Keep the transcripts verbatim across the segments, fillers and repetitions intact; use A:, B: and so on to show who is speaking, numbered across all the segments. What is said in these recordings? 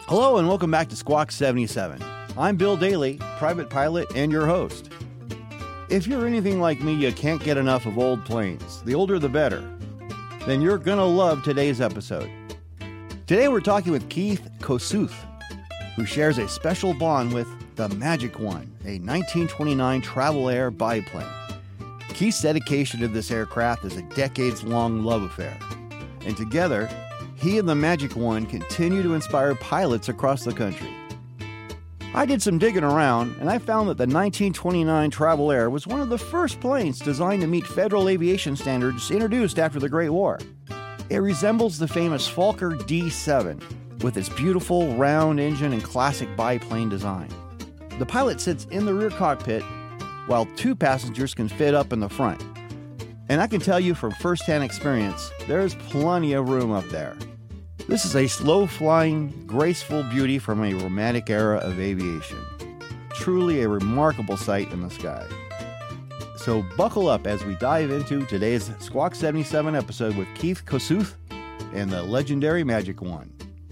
A: Hello and welcome back to Squawk seventy-seven. I'm Bill Daly, private pilot and your host. If you're anything like me, you can't get enough of old planes. The older the better. Then you're going to love today's episode. Today we're talking with Keith Kossuth, who shares a special bond with the Magic One, a nineteen twenty-nine Travel Air biplane. Keith's dedication to this aircraft is a decades-long love affair. And together, he and the Magic One continue to inspire pilots across the country. I did some digging around, and I found that the nineteen twenty-nine Travel Air was one of the first planes designed to meet federal aviation standards introduced after the Great War. It resembles the famous Fokker D seven, with its beautiful round engine and classic biplane design. The pilot sits in the rear cockpit, while two passengers can fit up in the front. And I can tell you from first-hand experience, there's plenty of room up there. This is a slow-flying, graceful beauty from a romantic era of aviation. Truly a remarkable sight in the sky. So buckle up as we dive into today's Squawk seventy-seven episode with Keith Kossuth and the legendary Magic One.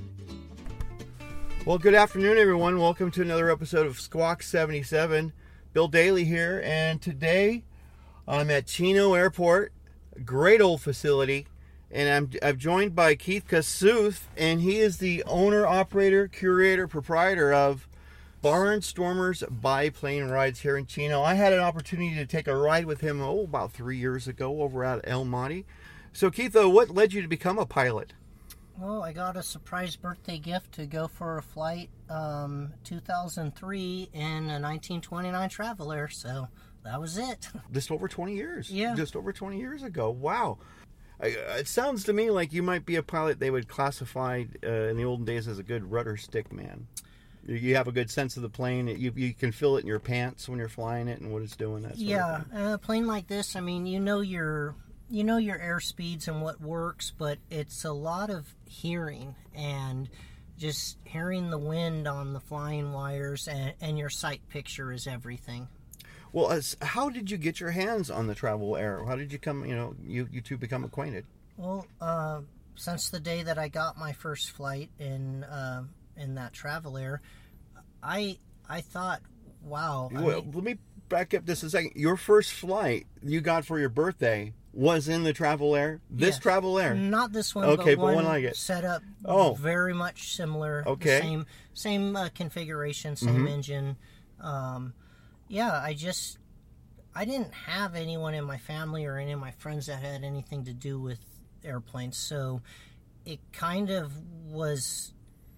A: Well, good afternoon, everyone. Welcome to another episode of Squawk seventy-seven. Bill Daly here, and today I'm at Chino Airport, a great old facility, and I'm, I'm joined by Keith Kossuth, and he is the owner, operator, curator, proprietor of Barnstormers Biplane Rides here in Chino. I had an opportunity to take a ride with him, oh, about three years ago over at El Monte. So, Keith, uh, what led you to become a pilot?
B: Well, I got a surprise birthday gift to go for a flight, um, two thousand three in a nineteen twenty-nine Travel Air, so that was it.
A: Just over twenty years.
B: Yeah.
A: Just over twenty years ago. Wow. I, it sounds to me like you might be a pilot they would classify uh, in the olden days as a good rudder stick man. You, you have a good sense of the plane. You, you can feel it in your pants when you're flying it and what it's doing. That sort
B: yeah,
A: of thing.
B: a plane like this, I mean, you know your... You know your air speeds and what works, but it's a lot of hearing and just hearing the wind on the flying wires, and, and your sight picture is everything.
A: Well, as, how did you get your hands on the Travel Air? How did you come, you know, you, you two become acquainted?
B: Well, uh, since the day that I got my first flight in uh, in that Travel Air, I I thought, wow. I
A: well,
B: mean,
A: let me back up just a second. Your first flight you got for your birthday was in the Travel Air? This
B: yes.
A: Travel Air?
B: Not this one,
A: okay,
B: but,
A: but
B: one,
A: one like it.
B: set up
A: oh.
B: very much similar.
A: Okay.
B: Same same uh, configuration, same
A: mm-hmm.
B: engine. Um, yeah, I just, I didn't have anyone in my family or any of my friends that had anything to do with airplanes, so it kind of was,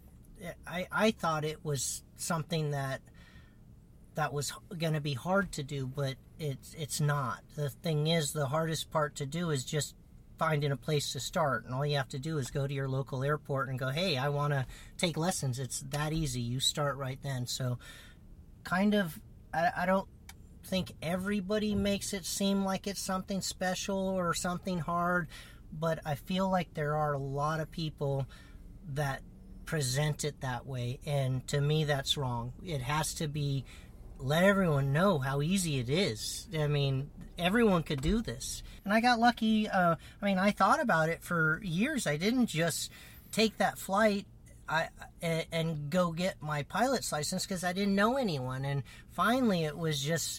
B: I, I thought it was something that that was going to be hard to do, but it's it's not. The thing is, the hardest part to do is just finding a place to start, and all you have to do is go to your local airport and go, hey, I want to take lessons. It's that easy. You start right then. So kind of, I, I don't think everybody makes it seem like it's something special or something hard, but I feel like there are a lot of people that present it that way, and to me that's wrong. It has to be, let everyone know how easy it is. I mean, everyone could do this. And I got lucky. Uh, I mean, I thought about it for years. I didn't just take that flight I, and, and go get my pilot's license because I didn't know anyone. And finally, it was just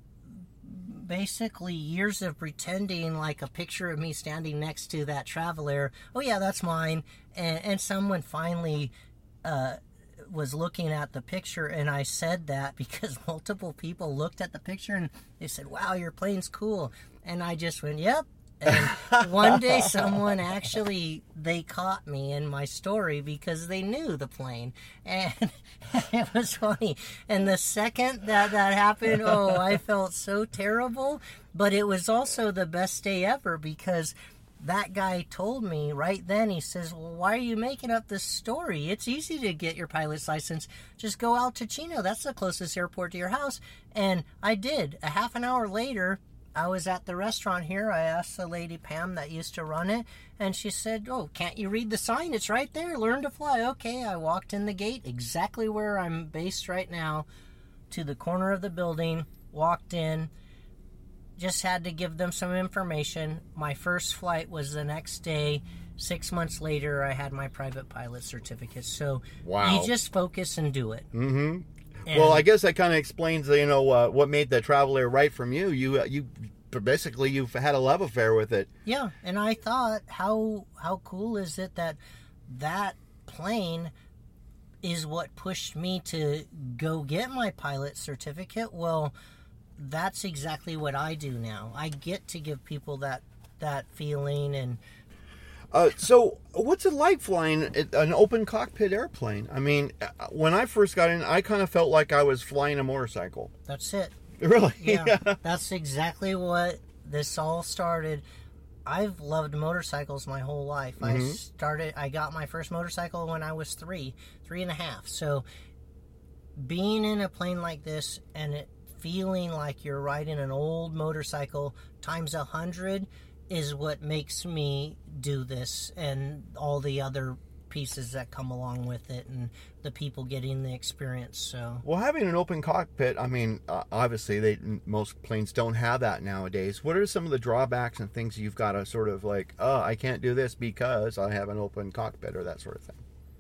B: basically years of pretending like a picture of me standing next to that Travel Air. Oh, yeah, that's mine. And, and someone finally Uh, was looking at the picture, and I said that because multiple people looked at the picture and they said, wow, your plane's cool. And I just went, yep. And one day someone actually, they caught me in my story because they knew the plane. And it was funny. And the second that that happened, oh, I felt so terrible. But it was also the best day ever because that guy told me right then, he says, well, why are you making up this story? It's easy to get your pilot's license. Just go out to Chino. That's the closest airport to your house. And I did. A half an hour later, I was at the restaurant here. I asked the lady, Pam, that used to run it. And she said, oh, can't you read the sign? It's right there. Learn to fly. Okay, I walked in the gate exactly where I'm based right now to the corner of the building, walked in. Just had to give them some information. My first flight was the next day, six months later, I had my private pilot certificate. So
A: wow.
B: you just focus and do it.
A: Mm-hmm. And well, I guess that kind of explains, you know, uh, what made the Travel Air right from you. You, uh, you basically you've had a love affair with it.
B: Yeah, and I thought, how how cool is it that that plane is what pushed me to go get my pilot certificate? Well, that's exactly what I do now. I get to give people that that feeling. And
A: uh, so what's it like flying an open cockpit airplane? I mean, when I first got in, I kind of felt like I was flying a motorcycle.
B: That's it.
A: Really?
B: Yeah, yeah. That's exactly what this all started. I've loved motorcycles my whole life. Mm-hmm. I started, I got my first motorcycle when I was three, three and a half. So being in a plane like this and it feeling like you're riding an old motorcycle times a hundred is what makes me do this, and all the other pieces that come along with it and the people getting the experience. So
A: well, having an open cockpit, I mean, uh, obviously they most planes don't have that nowadays. What are some of the drawbacks and things you've got to sort of like, oh, I can't do this because I have an open cockpit, or that sort of thing?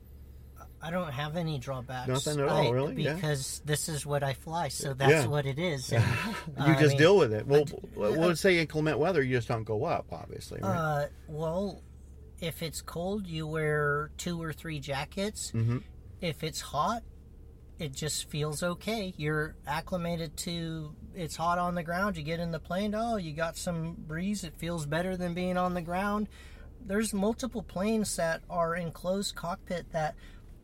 B: I don't have any drawbacks.
A: Nothing at all,
B: I,
A: really?
B: Because yeah. this is what I fly, so that's
A: yeah.
B: what it is. And,
A: uh, you just I mean, deal with it. Well,
B: uh,
A: let's say inclement weather, you just don't go up, obviously, right?
B: Uh, well, if it's cold, you wear two or three jackets.
A: Mm-hmm.
B: If it's hot, it just feels okay. You're acclimated to it's hot on the ground. You get in the plane, oh, you got some breeze. It feels better than being on the ground. There's multiple planes that are in closed cockpit that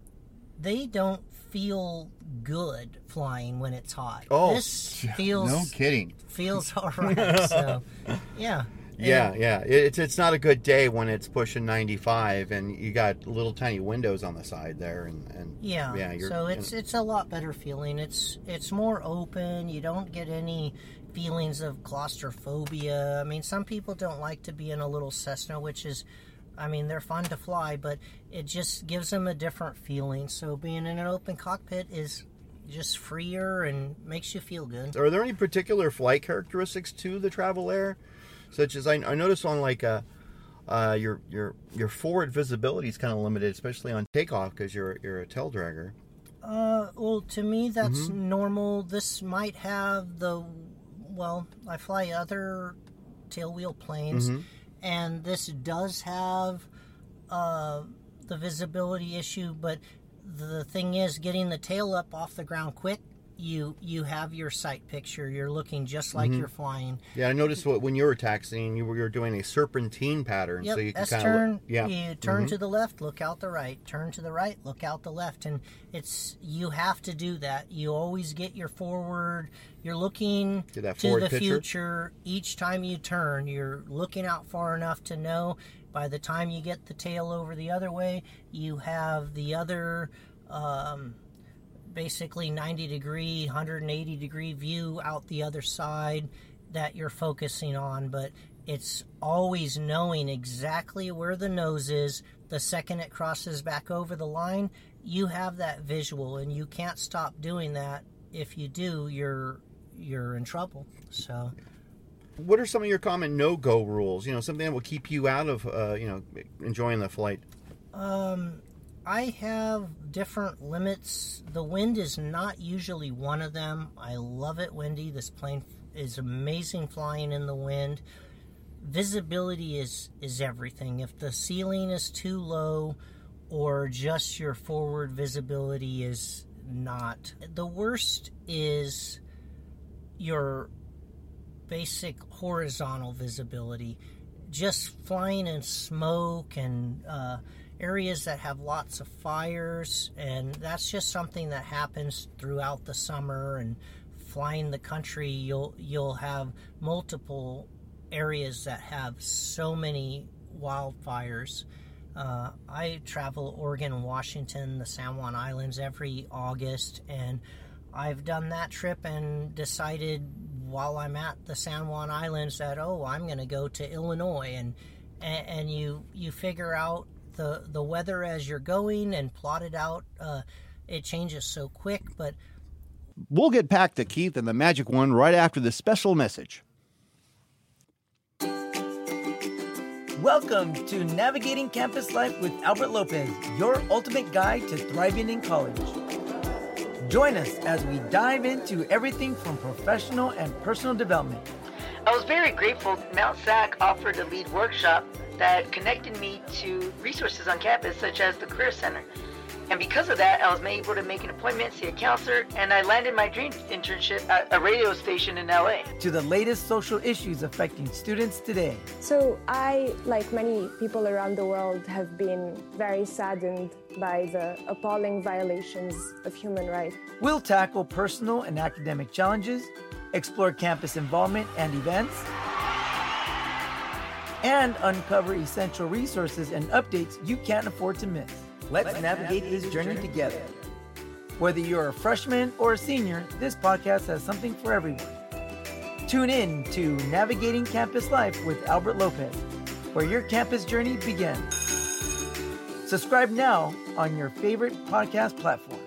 B: they don't feel good flying when it's hot.
A: Oh,
B: this feels
A: no kidding.
B: Feels all right. So, yeah.
A: Yeah, yeah. It's it's not a good day when it's pushing ninety-five and you got little tiny windows on the side there, and, and
B: yeah.
A: yeah you're,
B: so it's
A: you know.
B: it's a lot better feeling. It's it's more open. You don't get any feelings of claustrophobia. I mean, some people don't like to be in a little Cessna, which is, I mean, they're fun to fly, but it just gives them a different feeling. So being in an open cockpit is just freer and makes you feel good.
A: Are there any particular flight characteristics to the Travel Air? Such as I, I noticed on like uh, uh, your your your forward visibility is kind of limited, especially on takeoff because you're you're a tail dragger.
B: Uh, well, to me that's
A: mm-hmm.
B: normal. This might have the well, I fly other tailwheel planes,
A: mm-hmm.
B: and this does have uh, the visibility issue. But the thing is, getting the tail up off the ground quick. You you have your sight picture. You're looking just like mm-hmm. you're flying.
A: Yeah, I noticed what when you were taxiing, you were, you were doing a serpentine pattern.
B: Yep,
A: so you can
B: S
A: kind
B: turn.
A: Of, yeah.
B: You turn
A: mm-hmm.
B: to the left, look out the right. Turn to the right, look out the left. And it's you have to do that. You always get your forward. You're looking
A: to, that
B: to the
A: picture.
B: future. Each time you turn, you're looking out far enough to know by the time you get the tail over the other way, you have the other... Um, basically ninety degree, one hundred eighty degree view out the other side that you're focusing on. But it's always knowing exactly where the nose is. The second it crosses back over the line, you have that visual, and you can't stop doing that. If you do, you're you're in trouble. So
A: what are some of your common no-go rules? You know, something that will keep you out of uh, you know, enjoying the flight.
B: Um I have different limits. The wind is not usually one of them. I love it windy. This plane is amazing flying in the wind. Visibility is, is everything. If the ceiling is too low or just your forward visibility is not. The worst is your basic horizontal visibility. Just flying in smoke and... Uh, areas that have lots of fires, and that's just something that happens throughout the summer. And flying the country, you'll you'll have multiple areas that have so many wildfires. Uh, I travel Oregon and Washington, the San Juan Islands, every August, and I've done that trip and decided while I'm at the San Juan Islands that, oh, I'm going to go to Illinois, and, and and you you figure out the the weather as you're going and plot it out. Uh, it changes so quick, but
A: we'll get back to Keith and the Magic One right after this special message.
C: Welcome to Navigating Campus Life with Albert Lopez, your ultimate guide to thriving in college. Join us as we dive into everything from professional and personal development.
D: I was very grateful Mount S A C offered a lead workshop that connected me to resources on campus such as the Career Center. And because of that, I was able to make an appointment, see a counselor, and I landed my dream internship at a radio station in L A.
C: To the latest social issues affecting students today.
E: So I, like many people around the world, have been very saddened by the appalling violations of human rights.
C: We'll tackle personal and academic challenges, explore campus involvement and events, and uncover essential resources and updates you can't afford to miss. Let's navigate this journey together. Whether you're a freshman or a senior, this podcast has something for everyone. Tune in to Navigating Campus Life with Albert Lopez, where your campus journey begins. Subscribe now on your favorite podcast platform.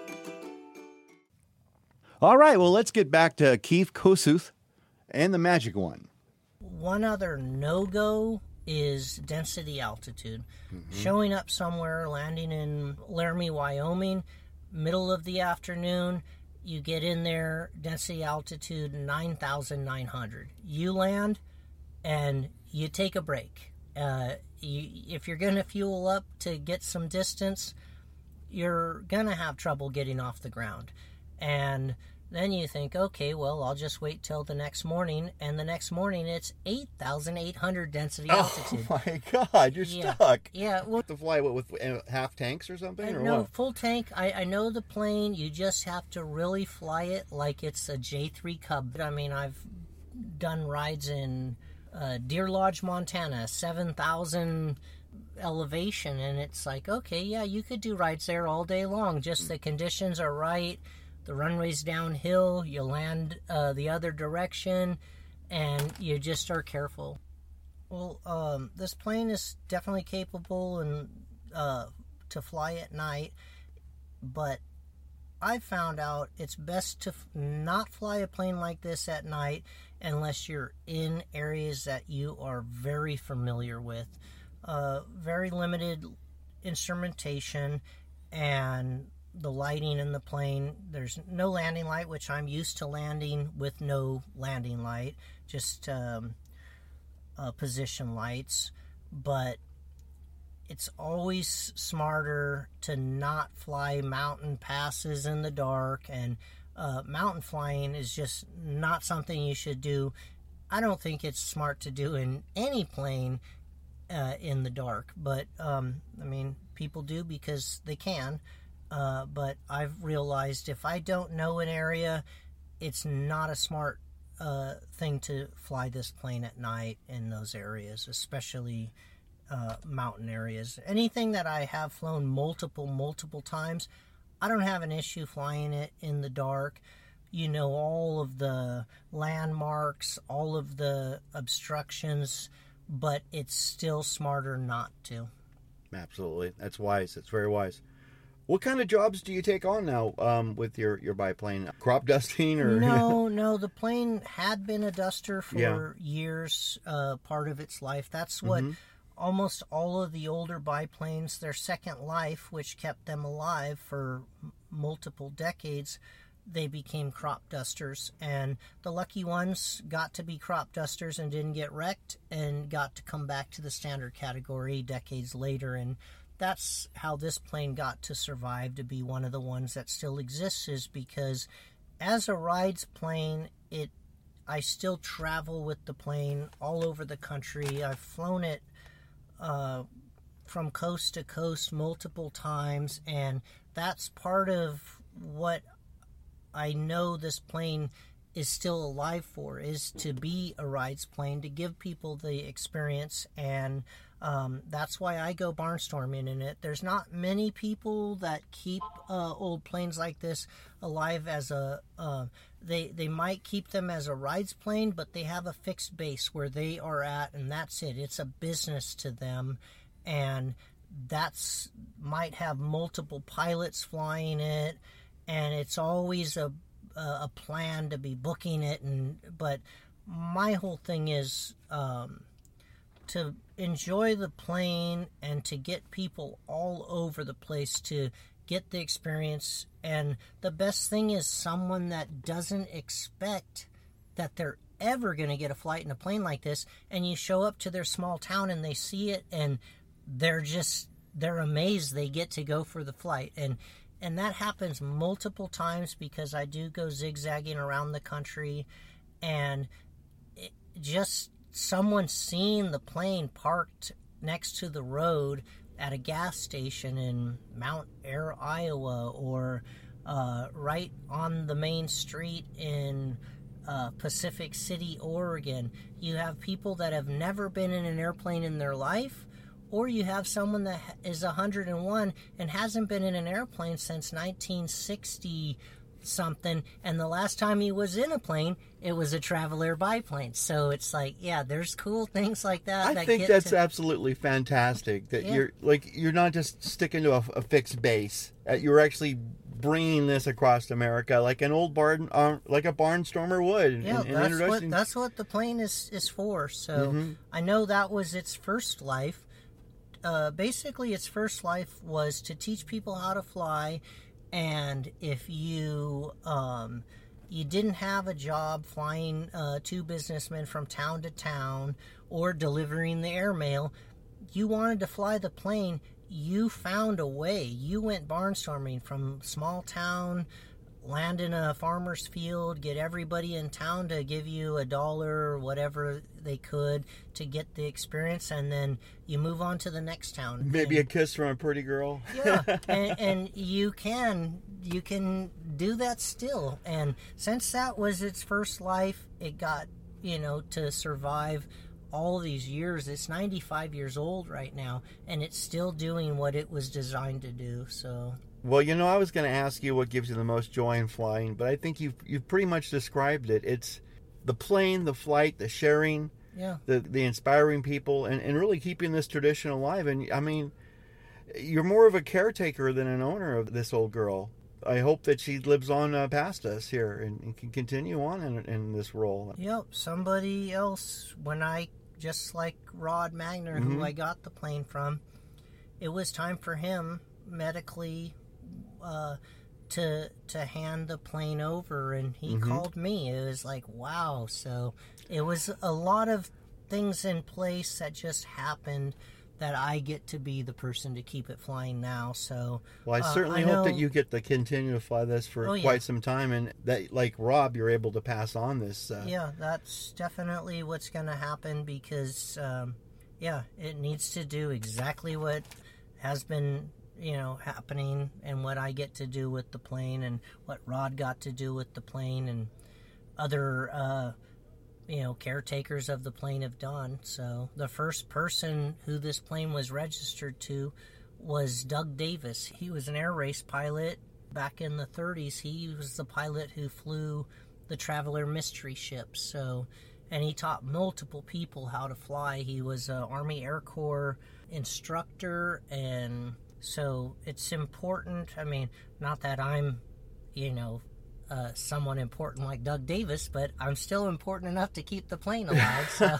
A: All right, well, let's get back to Keith Kosuth and the magic one.
B: One other no-go is density altitude. Mm-hmm. Showing up somewhere, landing in Laramie, Wyoming, middle of the afternoon, you get in there, density altitude nine thousand nine hundred. You land and you take a break. Uh, you, if you're going to fuel up to get some distance, you're going to have trouble getting off the ground. And then you think, okay, well, I'll just wait till the next morning. And the next morning, it's eight thousand eight hundred density altitude.
A: Oh, my God, you're
B: yeah.
A: stuck.
B: Yeah. Well,
A: to fly, what, with uh, half tanks or something? Or
B: no,
A: what?
B: full tank. I, I know the plane. You just have to really fly it like it's a J three Cub. I mean, I've done rides in uh, Deer Lodge, Montana, seven thousand elevation. And it's like, okay, yeah, you could do rides there all day long. Just the conditions are right. The runway's downhill, you land uh, the other direction, and you just are careful. Well, um, this plane is definitely capable and uh, to fly at night, but I found out it's best to f- not fly a plane like this at night unless you're in areas that you are very familiar with. Uh, very limited instrumentation, and the lighting in the plane, there's no landing light, which I'm used to landing with no landing light, just um, uh, position lights, but it's always smarter to not fly mountain passes in the dark, and uh, mountain flying is just not something you should do. I don't think it's smart to do in any plane uh, in the dark, but um, I mean, people do because they can. Uh, but I've realized if I don't know an area, it's not a smart uh, thing to fly this plane at night in those areas, especially uh, mountain areas. Anything that I have flown multiple, multiple times, I don't have an issue flying it in the dark. You know all of the landmarks, all of the obstructions, but it's still smarter not to.
A: Absolutely. That's wise. That's very wise. What kind of jobs do you take on now um, with your, your biplane? Crop dusting or?
B: No, no. The plane had been a duster for
A: yeah.
B: years, uh, part of its life. That's what mm-hmm. almost all of the older biplanes, their second life, which kept them alive for m- multiple decades, they became crop dusters. And the lucky ones got to be crop dusters and didn't get wrecked and got to come back to the standard category decades later. And that's how this plane got to survive to be one of the ones that still exists, is because as a rides plane, it I still travel with the plane all over the country. I've flown it uh, from coast to coast multiple times, and that's part of what I know this plane is still alive for, is to be a rides plane, to give people the experience. And Um, that's why I go barnstorming in it. There's not many people that keep uh, old planes like this alive as a... Uh, they, they might keep them as a rides plane, but they have a fixed base where they are at, and that's it. It's a business to them, and that's might have multiple pilots flying it, and it's always a, a, a plan to be booking it. And but my whole thing is... Um, to enjoy the plane and to get people all over the place to get the experience. And the best thing is someone that doesn't expect that they're ever going to get a flight in a plane like this, and you show up to their small town and they see it and they're just, they're amazed they get to go for the flight. And and that happens multiple times because I do go zigzagging around the country, and it, just someone seeing the plane parked next to the road at a gas station in Mount Ayr, Iowa, or uh, right on the main street in uh, Pacific City, Oregon. You have people that have never been in an airplane in their life, or you have someone that is one hundred and one and hasn't been in an airplane since nineteen sixty something, and the last time he was in a plane, it was a Travel Air biplane. So it's like, yeah, there's cool things like that.
A: I
B: that
A: think
B: get
A: that's
B: to,
A: absolutely fantastic. That
B: Yeah.
A: you're like you're not just sticking to a, a fixed base. Uh, you're actually bringing this across America like an old barn, uh, like a barnstormer would. And,
B: Yeah,
A: and
B: that's
A: introducing-
B: what that's what the plane is is for. So
A: Mm-hmm.
B: I know that was its first life. Uh, basically, its first life was to teach people how to fly. And if you um, you didn't have a job flying uh, two businessmen from town to town or delivering the airmail, you wanted to fly the plane, you found a way. You went barnstorming from small town, land in a farmer's field, get everybody in town to give you a dollar or whatever they could to get the experience, and then you move on to the next town.
A: Maybe
B: And-
A: a kiss from a pretty girl.
B: yeah, and, and you can you can do that still. And since that was its first life, it got, you know, to survive all these years. It's ninety-five years old right now, and it's still doing what it was designed to do. So
A: Well, you know, I was going to ask you what gives you the most joy in flying, but I think you've you've pretty much described it. It's the plane, the flight, the sharing,
B: yeah,
A: the the inspiring people, and, and really keeping this tradition alive. And I mean, you're more of a caretaker than an owner of this old girl. I hope that she lives on uh, past us here and, and can continue on in, in this role.
B: yep. Somebody else, when I, just like Rod Magner,
A: Mm-hmm.
B: who I got the plane from, it was time for him medically uh, to to hand the plane over, and he
A: Mm-hmm.
B: called me. It was like, wow. So it was a lot of things in place that just happened that I get to be the person to keep it flying now. So
A: Well, I
B: uh,
A: certainly
B: I
A: hope
B: know-
A: that you get to continue to fly this for
B: Oh, yeah.
A: quite some time, and that, like Rob, you're able to pass on this. Uh,
B: Yeah, that's definitely what's going to happen because, um, yeah, it needs to do exactly what has been, you know, happening and what I get to do with the plane and what Rod got to do with the plane and other, uh, you know, caretakers of the plane have done. So the first person who this plane was registered to was Doug Davis. He was an air race pilot back in the thirties. He was the pilot who flew the Traveler mystery ships. So, and he taught multiple people how to fly. He was an Army Air Corps instructor, and so it's important. I mean, not that I'm, you know, uh, someone important like Doug Davis, but I'm still important enough to keep the plane alive. So.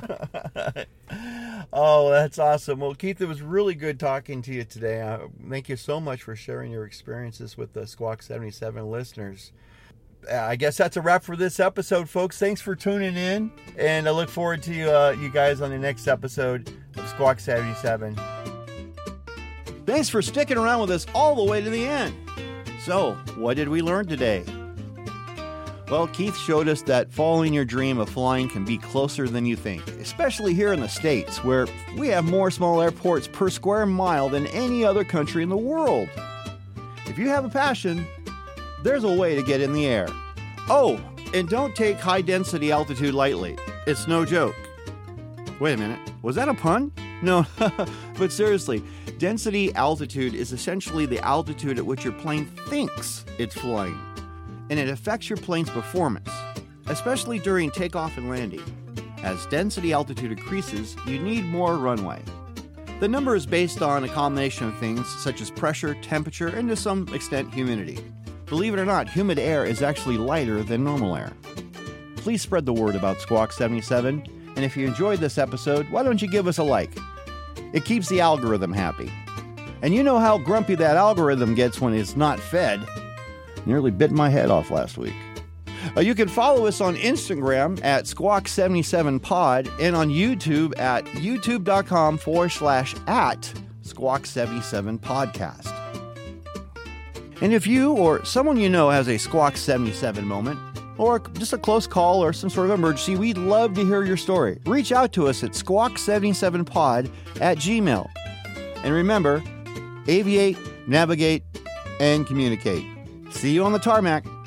A: Oh, that's awesome. Well, Keith, it was really good talking to you today. Uh, thank you so much for sharing your experiences with the Squawk seventy-seven listeners. Uh, I guess that's a wrap for this episode, folks. Thanks for tuning in, and I look forward to uh, you guys on the next episode of Squawk seventy-seven.
F: Thanks for sticking around with us all the way to the end. So, what did we learn today? Well, Keith showed us that following your dream of flying can be closer than you think, especially here in the States, where we have more small airports per square mile than any other country in the world. If you have a passion, there's a way to get in the air. Oh, and don't take high density altitude lightly. It's no joke. Wait a minute, was that a pun? No, but seriously, density altitude is essentially the altitude at which your plane thinks it's flying, and it affects your plane's performance, especially during takeoff and landing. As density altitude increases, you need more runway. The number is based on a combination of things such as pressure, temperature, and to some extent humidity. Believe it or not, humid air is actually lighter than normal air. Please spread the word about Squawk seventy-seven
A: And if you enjoyed this episode, why don't you give us a like? It keeps the algorithm happy. And you know how grumpy that algorithm gets when it's not fed. Nearly bit my head off last week. Uh, you can follow us on Instagram at squawk seventy-seven pod and on YouTube at youtube.com forward slash at squawk seventy-seven podcast. And if you or someone you know has a Squawk seventy-seven moment, or just a close call or some sort of emergency, we'd love to hear your story. Reach out to us at squawk seventy-seven pod at gmail. And remember, aviate, navigate, and communicate. See you on the tarmac.